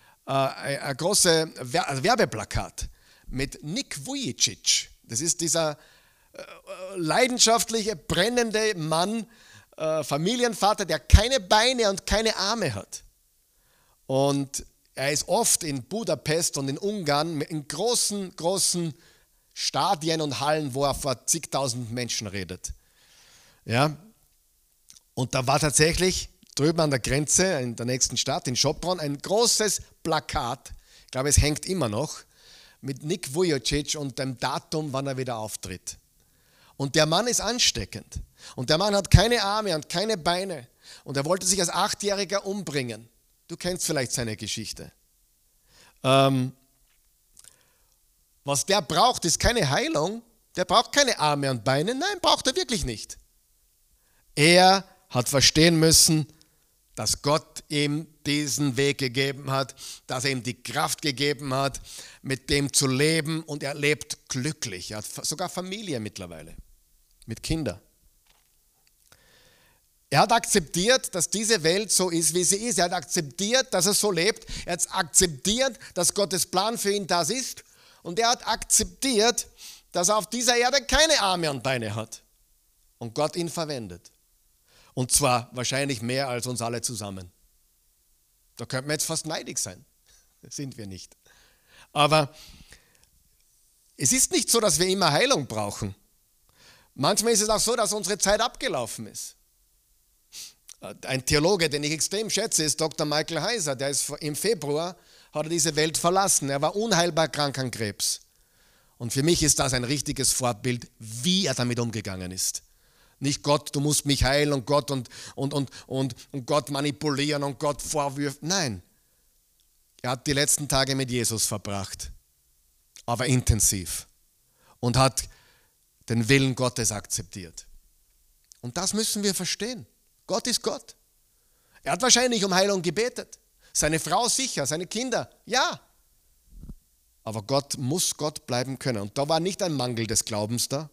Werbeplakat mit Nik Vujicic. Das ist dieser leidenschaftliche, brennende Mann, Familienvater, der keine Beine und keine Arme hat. Und er ist oft in Budapest und in Ungarn in großen Stadien und Hallen, wo er vor zigtausend Menschen redet. Ja? Und da war tatsächlich drüben an der Grenze in der nächsten Stadt, in Sopron, ein großes Plakat, ich glaube es hängt immer noch, mit Nik Vujicic und dem Datum, wann er wieder auftritt. Und der Mann ist ansteckend. Und der Mann hat keine Arme und keine Beine. Und er wollte sich als 8-Jähriger umbringen. Du kennst vielleicht seine Geschichte. Was Was der braucht, ist keine Heilung. Der braucht keine Arme und Beine. Nein, braucht er wirklich nicht. Er hat verstehen müssen, dass Gott ihm diesen Weg gegeben hat, dass er ihm die Kraft gegeben hat, mit dem zu leben, und er lebt glücklich. Er hat sogar Familie mittlerweile, mit Kindern. Er hat akzeptiert, dass diese Welt so ist, wie sie ist. Er hat akzeptiert, dass er so lebt. Er hat akzeptiert, dass Gottes Plan für ihn das ist. Und er hat akzeptiert, dass er auf dieser Erde keine Arme und Beine hat. Und Gott ihn verwendet. Und zwar wahrscheinlich mehr als uns alle zusammen. Da könnten wir jetzt fast neidig sein. Das sind wir nicht. Aber es ist nicht so, dass wir immer Heilung brauchen. Manchmal ist es auch so, dass unsere Zeit abgelaufen ist. Ein Theologe, den ich extrem schätze, ist Dr. Michael Heiser. Der ist im Februar, hat er diese Welt verlassen. Er war unheilbar krank an Krebs. Und für mich ist das ein richtiges Vorbild, wie er damit umgegangen ist. Nicht Gott, du musst mich heilen und Gott und Gott manipulieren und Gott vorwürfen. Nein, er hat die letzten Tage mit Jesus verbracht, aber intensiv, und hat den Willen Gottes akzeptiert. Und das müssen wir verstehen. Gott ist Gott. Er hat wahrscheinlich um Heilung gebetet. Seine Frau sicher, seine Kinder, ja. Aber Gott muss Gott bleiben können. Und da war nicht ein Mangel des Glaubens da.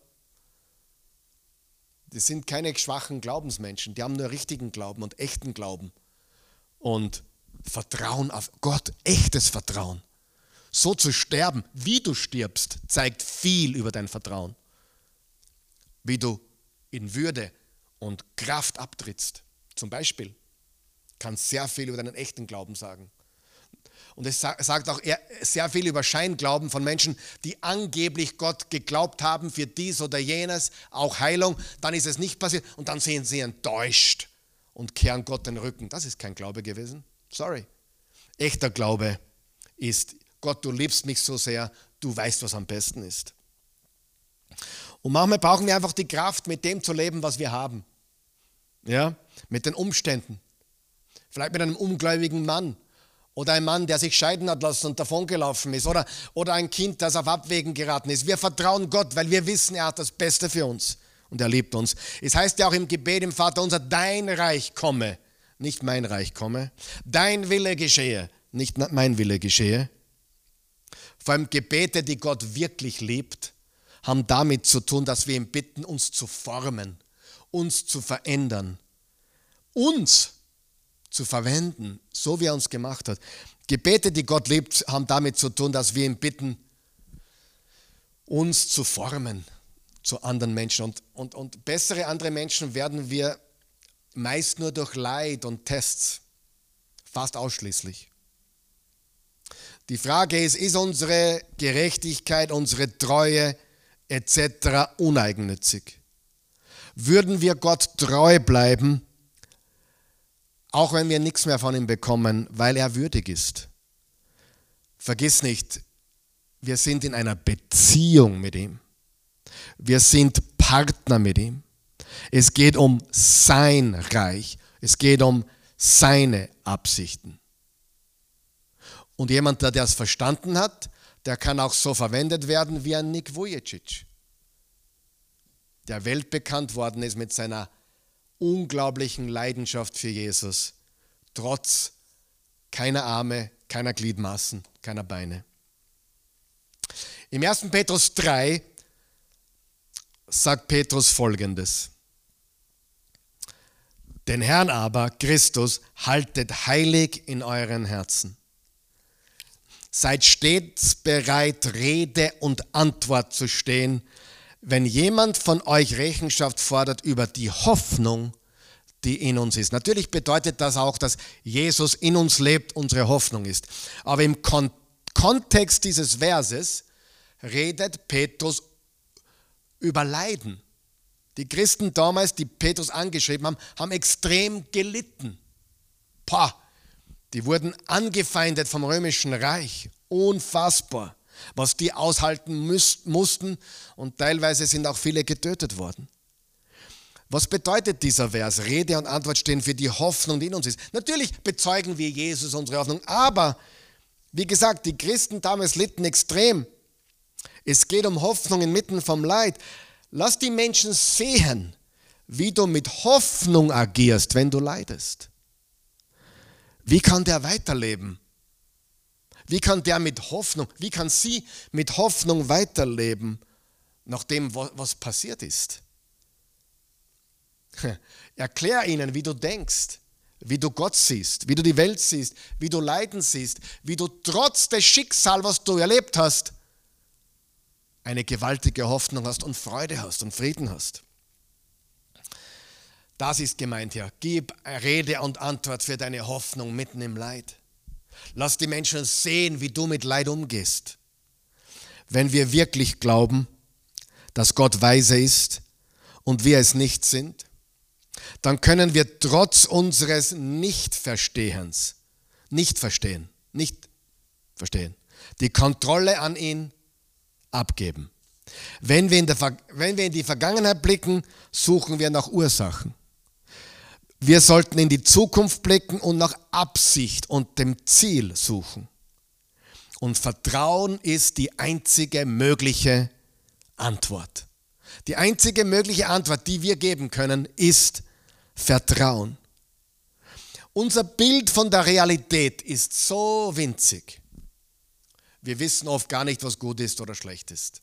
Das sind keine schwachen Glaubensmenschen, die haben nur richtigen Glauben und echten Glauben. Und Vertrauen auf Gott, echtes Vertrauen. So zu sterben, wie du stirbst, zeigt viel über dein Vertrauen. Wie du in Würde und Kraft abtrittst. Zum Beispiel kann sehr viel über deinen echten Glauben sagen. Und es sagt auch sehr viel über Scheinglauben von Menschen, die angeblich Gott geglaubt haben für dies oder jenes, auch Heilung. Dann ist es nicht passiert und dann sind sie enttäuscht und kehren Gott den Rücken. Das ist kein Glaube gewesen. Sorry. Echter Glaube ist: Gott, du liebst mich so sehr, du weißt, was am besten ist. Und manchmal brauchen wir einfach die Kraft, mit dem zu leben, was wir haben. Ja, mit den Umständen. Vielleicht mit einem ungläubigen Mann. Oder ein Mann, der sich scheiden hat lassen und davongelaufen ist. Oder ein Kind, das auf Abwägen geraten ist. Wir vertrauen Gott, weil wir wissen, er hat das Beste für uns. Und er liebt uns. Es heißt ja auch im Gebet im Vater unser: Dein Reich komme. Nicht mein Reich komme. Dein Wille geschehe. Nicht mein Wille geschehe. Vor allem Gebete, die Gott wirklich liebt, haben damit zu tun, dass wir ihn bitten, uns zu formen, uns zu verändern, uns zu verwenden, so wie er uns gemacht hat. Gebete, die Gott liebt, haben damit zu tun, dass wir ihn bitten, uns zu formen zu anderen Menschen. Und bessere andere Menschen werden wir meist nur durch Leid und Tests, fast ausschließlich. Die Frage ist unsere Gerechtigkeit, unsere Treue etc. uneigennützig? Würden wir Gott treu bleiben, auch wenn wir nichts mehr von ihm bekommen, weil er würdig ist? Vergiss nicht, wir sind in einer Beziehung mit ihm. Wir sind Partner mit ihm. Es geht um sein Reich. Es geht um seine Absichten. Und jemand, der das verstanden hat, der kann auch so verwendet werden wie ein Nick Vujicic, der weltbekannt worden ist mit seiner unglaublichen Leidenschaft für Jesus, trotz keiner Arme, keiner Gliedmaßen, keiner Beine. Im 1. Petrus 3 sagt Petrus Folgendes: Den Herrn aber, Christus, haltet heilig in euren Herzen. Seid stets bereit, Rede und Antwort zu stehen, wenn jemand von euch Rechenschaft fordert über die Hoffnung, die in uns ist. Natürlich bedeutet das auch, dass Jesus in uns lebt, unsere Hoffnung ist. Aber im Kontext dieses Verses redet Petrus über Leiden. Die Christen damals, die Petrus angeschrieben haben, haben extrem gelitten. Die wurden angefeindet vom römischen Reich. Unfassbar, was die aushalten mussten, und teilweise sind auch viele getötet worden. Was bedeutet dieser Vers? Rede und Antwort stehen für die Hoffnung, die in uns ist. Natürlich bezeugen wir Jesus unsere Hoffnung, aber wie gesagt, die Christen damals litten extrem. Es geht um Hoffnung inmitten vom Leid. Lass die Menschen sehen, wie du mit Hoffnung agierst, wenn du leidest. Wie kann der weiterleben? Wie kann der mit Hoffnung, wie kann sie mit Hoffnung weiterleben, nach dem, was passiert ist? Erklär ihnen, wie du denkst, wie du Gott siehst, wie du die Welt siehst, wie du Leiden siehst, wie du trotz des Schicksals, was du erlebt hast, eine gewaltige Hoffnung hast und Freude hast und Frieden hast. Das ist gemeint hier. Gib Rede und Antwort für deine Hoffnung mitten im Leid. Lass die Menschen sehen, wie du mit Leid umgehst. Wenn wir wirklich glauben, dass Gott weise ist und wir es nicht sind, dann können wir trotz unseres Nicht-Verstehen, die Kontrolle an ihn abgeben. Wenn wir in die Vergangenheit blicken, suchen wir nach Ursachen. Wir sollten in die Zukunft blicken und nach Absicht und dem Ziel suchen. Und Vertrauen ist die einzige mögliche Antwort. Die einzige mögliche Antwort, die wir geben können, ist Vertrauen. Unser Bild von der Realität ist so winzig. Wir wissen oft gar nicht, was gut ist oder schlecht ist.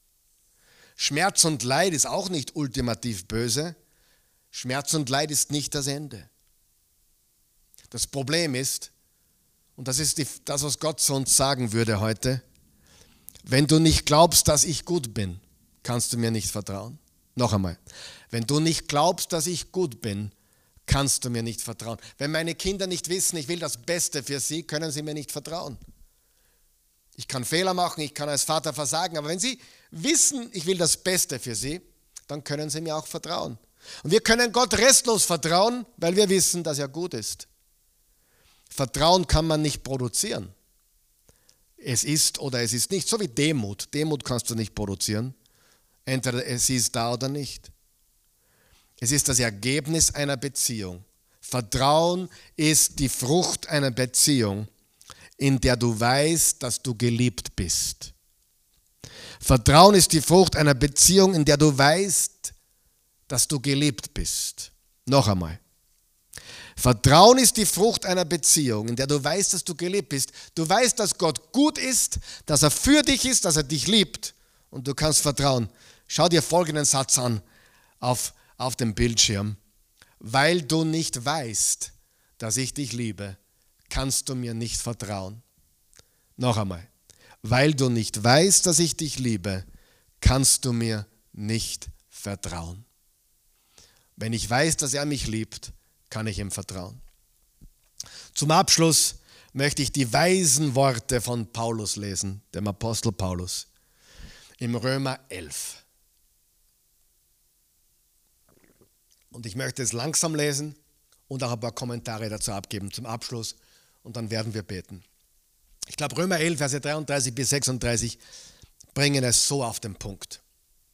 Schmerz und Leid ist auch nicht ultimativ böse. Schmerz und Leid ist nicht das Ende. Das Problem ist, und das ist das, was Gott zu uns sagen würde heute, wenn du nicht glaubst, dass ich gut bin, kannst du mir nicht vertrauen. Noch einmal, wenn du nicht glaubst, dass ich gut bin, kannst du mir nicht vertrauen. Wenn meine Kinder nicht wissen, ich will das Beste für sie, können sie mir nicht vertrauen. Ich kann Fehler machen, ich kann als Vater versagen, aber wenn sie wissen, ich will das Beste für sie, dann können sie mir auch vertrauen. Und wir können Gott restlos vertrauen, weil wir wissen, dass er gut ist. Vertrauen kann man nicht produzieren. Es ist oder es ist nicht, so wie Demut. Demut kannst du nicht produzieren. Entweder es ist da oder nicht. Es ist das Ergebnis einer Beziehung. Vertrauen ist die Frucht einer Beziehung, in der du weißt, dass du geliebt bist. Vertrauen ist die Frucht einer Beziehung, in der du weißt, dass du geliebt bist. Noch einmal. Vertrauen ist die Frucht einer Beziehung, in der du weißt, dass du geliebt bist. Du weißt, dass Gott gut ist, dass er für dich ist, dass er dich liebt und du kannst vertrauen. Schau dir folgenden Satz an auf dem Bildschirm. Weil du nicht weißt, dass ich dich liebe, kannst du mir nicht vertrauen. Noch einmal. Weil du nicht weißt, dass ich dich liebe, kannst du mir nicht vertrauen. Wenn ich weiß, dass er mich liebt, kann ich ihm vertrauen. Zum Abschluss möchte ich die weisen Worte von Paulus lesen, dem Apostel Paulus, im Römer 11. Und ich möchte es langsam lesen und auch ein paar Kommentare dazu abgeben zum Abschluss und dann werden wir beten. Ich glaube, Römer 11, Verse 33 bis 36 bringen es so auf den Punkt.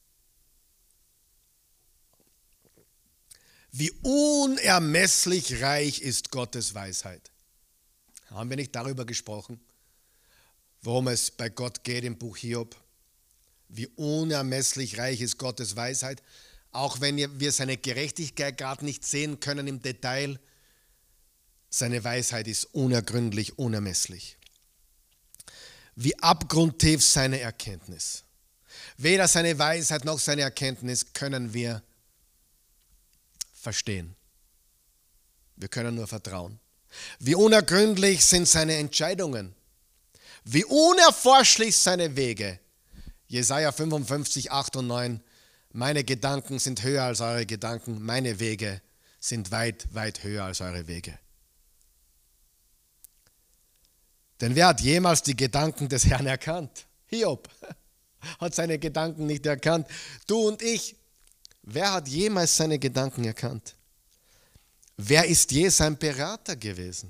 Wie unermesslich reich ist Gottes Weisheit. Haben wir nicht darüber gesprochen, worum es bei Gott geht im Buch Hiob? Wie unermesslich reich ist Gottes Weisheit, auch wenn wir seine Gerechtigkeit gerade nicht sehen können im Detail. Seine Weisheit ist unergründlich, unermesslich. Wie abgrundtief seine Erkenntnis. Weder seine Weisheit noch seine Erkenntnis können wir verstehen. Wir können nur vertrauen. Wie unergründlich sind seine Entscheidungen. Wie unerforschlich seine Wege. Jesaja 55, 8 und 9. Meine Gedanken sind höher als eure Gedanken. Meine Wege sind weit, weit höher als eure Wege. Denn wer hat jemals die Gedanken des Herrn erkannt? Hiob hat seine Gedanken nicht erkannt. Du und ich. Wer hat jemals seine Gedanken erkannt? Wer ist je sein Berater gewesen?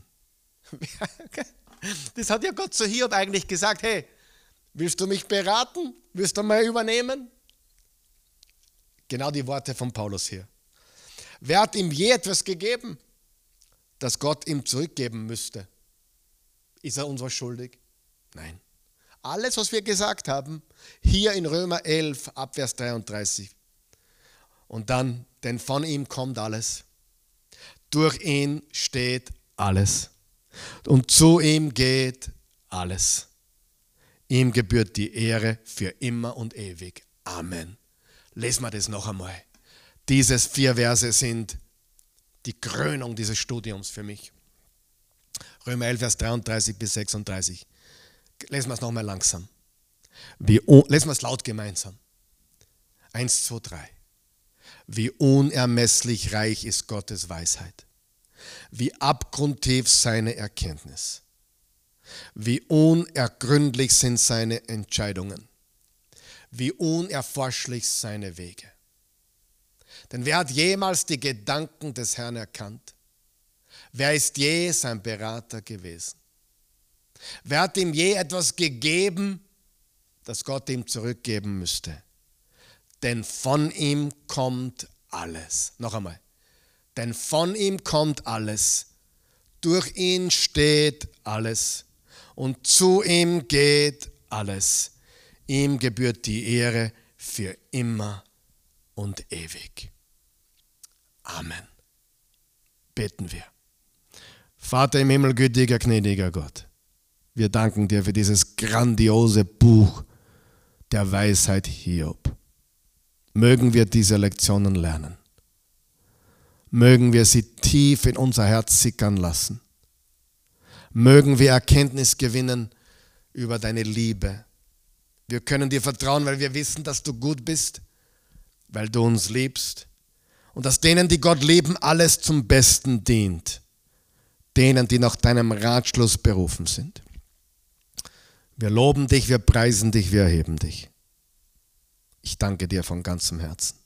Das hat ja Gott zu Hiob eigentlich gesagt. Hey, willst du mich beraten? Willst du mal übernehmen? Genau die Worte von Paulus hier. Wer hat ihm je etwas gegeben, das Gott ihm zurückgeben müsste? Ist er uns was schuldig? Nein. Alles, was wir gesagt haben, hier in Römer 11, Abvers 33. Und dann, denn von ihm kommt alles. Durch ihn steht alles. Und zu ihm geht alles. Ihm gebührt die Ehre für immer und ewig. Amen. Lesen wir das noch einmal. Diese 4 Verse sind die Krönung dieses Studiums für mich. Römer 11, Vers 33 bis 36. Lesen wir es nochmal langsam. Lesen wir es laut gemeinsam. 1, 2, 3. Wie unermesslich reich ist Gottes Weisheit. Wie abgrundtief seine Erkenntnis. Wie unergründlich sind seine Entscheidungen. Wie unerforschlich seine Wege. Denn wer hat jemals die Gedanken des Herrn erkannt? Wer ist je sein Berater gewesen? Wer hat ihm je etwas gegeben, das Gott ihm zurückgeben müsste? Denn von ihm kommt alles. Noch einmal. Denn von ihm kommt alles. Durch ihn steht alles. Und zu ihm geht alles. Ihm gebührt die Ehre für immer und ewig. Amen. Beten wir. Vater im Himmel, gütiger, gnädiger Gott, wir danken dir für dieses grandiose Buch der Weisheit Hiob. Mögen wir diese Lektionen lernen. Mögen wir sie tief in unser Herz sickern lassen. Mögen wir Erkenntnis gewinnen über deine Liebe. Wir können dir vertrauen, weil wir wissen, dass du gut bist, weil du uns liebst und dass denen, die Gott lieben, alles zum Besten dient. Denen, die nach deinem Ratschluss berufen sind. Wir loben dich, wir preisen dich, wir erheben dich. Ich danke dir von ganzem Herzen.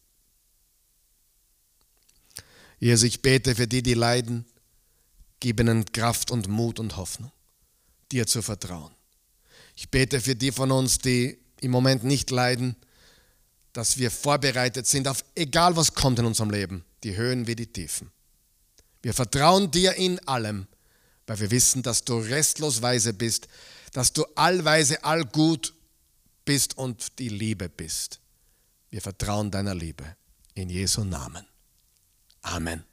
Jesus, ich bete für die, die leiden, gib ihnen Kraft und Mut und Hoffnung, dir zu vertrauen. Ich bete für die von uns, die im Moment nicht leiden, dass wir vorbereitet sind auf egal was kommt in unserem Leben, die Höhen wie die Tiefen. Wir vertrauen dir in allem, weil wir wissen, dass du restlos weise bist, dass du allweise, allgut bist und die Liebe bist. Wir vertrauen deiner Liebe. In Jesu Namen. Amen.